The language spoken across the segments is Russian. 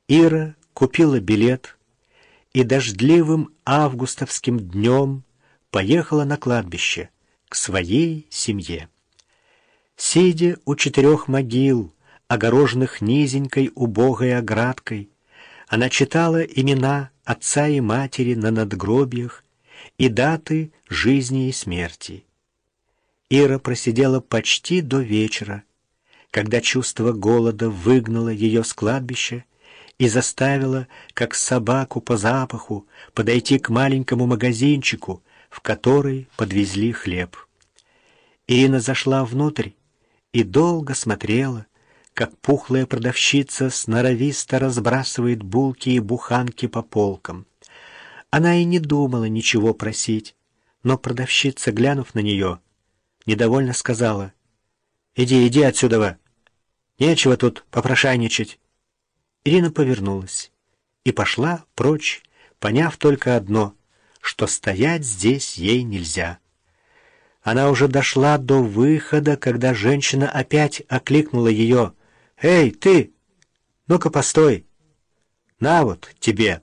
Ира купила билет и дождливым августовским днем поехала на кладбище к своей семье. Сидя у 4 могил, огороженных низенькой убогой оградкой, она читала имена отца и матери на надгробиях и даты жизни и смерти. Ира просидела почти до вечера, когда чувство голода выгнало ее с кладбища и заставило, как собаку по запаху, подойти к маленькому магазинчику, в который подвезли хлеб. Ирина зашла внутрь и долго смотрела, как пухлая продавщица сноровисто разбрасывает булки и буханки по полкам. Она и не думала ничего просить, но продавщица, глянув на нее, недовольно сказала: иди отсюда, нечего тут попрошайничать». Ирина повернулась и пошла прочь, поняв только одно, что стоять здесь ей нельзя. Она уже дошла до выхода, когда женщина опять окликнула ее: «Эй, ты! Ну-ка, постой! На вот тебе!»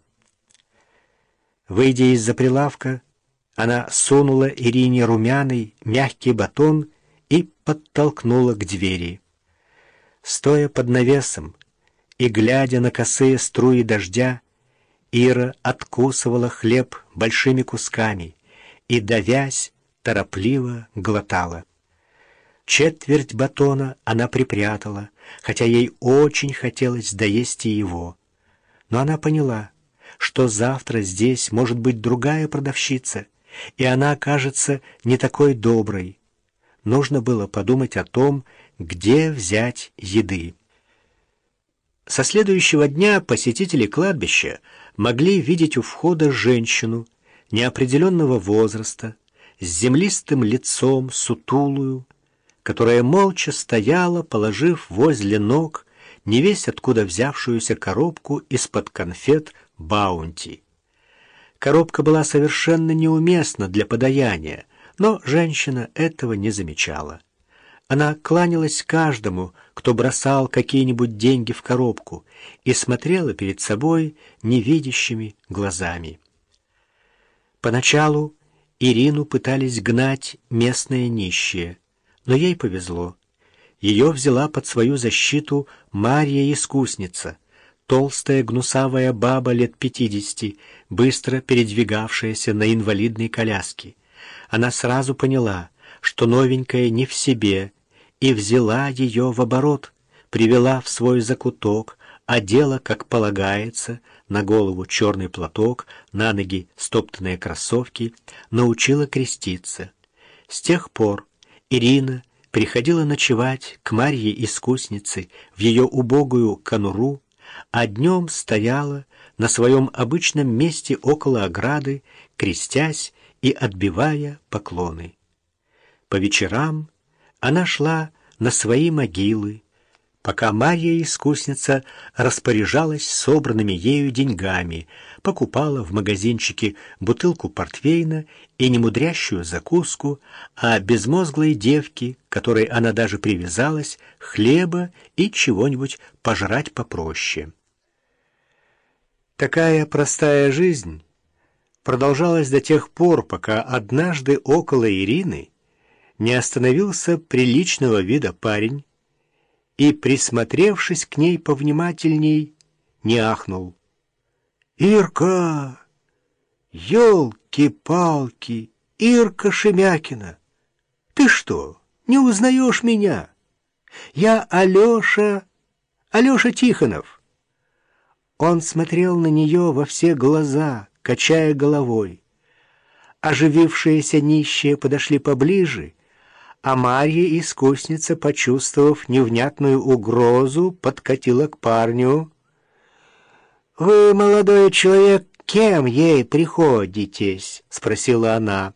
Выйдя из-за прилавка, она сунула Ирине румяный, мягкий батон и подтолкнула к двери. Стоя под навесом и глядя на косые струи дождя, Ира откусывала хлеб большими кусками и, давясь, торопливо глотала. Четверть батона она припрятала, хотя ей очень хотелось доесть и его. Но она поняла, что завтра здесь может быть другая продавщица, и она окажется не такой доброй. Нужно было подумать о том, где взять еды. Со следующего дня посетители кладбища могли видеть у входа женщину неопределенного возраста, с землистым лицом, сутулую, которая молча стояла, положив возле ног невесть откуда взявшуюся коробку из-под конфет «Баунти». Коробка была совершенно неуместна для подаяния, но женщина этого не замечала. Она кланялась каждому, кто бросал какие-нибудь деньги в коробку, и смотрела перед собой невидящими глазами. Поначалу Ирину пытались гнать местные нищие, но ей повезло. Ее взяла под свою защиту Марья-искусница, толстая гнусавая баба лет 50, быстро передвигавшаяся на инвалидной коляске. Она сразу поняла, что новенькая не в себе, и взяла ее в оборот, привела в свой закуток, одела, как полагается, на голову черный платок, на ноги стоптанные кроссовки, научила креститься. С тех пор Ирина приходила ночевать к Марье-искуснице в ее убогую конуру, а днем стояла на своем обычном месте около ограды, крестясь и отбивая поклоны. По вечерам она шла на свои могилы, пока Марья-искусница распоряжалась собранными ею деньгами, покупала в магазинчике бутылку портвейна и немудрящую закуску, а безмозглой девке, которой она даже привязалась, хлеба и чего-нибудь пожрать попроще. Такая простая жизнь продолжалась до тех пор, пока однажды около Ирины не остановился приличного вида парень и, присмотревшись к ней повнимательней, не ахнул: «Ирка! Ёлки-палки! Ирка Шемякина! Ты что, не узнаешь меня? Я Алеша Тихонов!» Он смотрел на нее во все глаза, качая головой. Оживившиеся нищие подошли поближе, а Марья-искусница, почувствовав невнятную угрозу, подкатила к парню. «Вы, молодой человек, кем ей приходитесь?» — спросила она.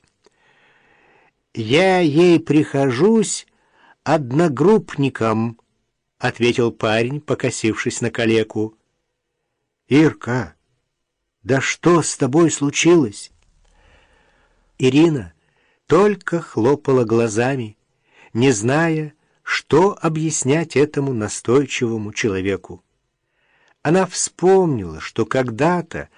«Я ей прихожусь одногруппником», — ответил парень, покосившись на калеку. «Ирка, да что с тобой случилось?» Ирина только хлопала глазами, не зная, что объяснять этому настойчивому человеку. Она вспомнила, что когда-то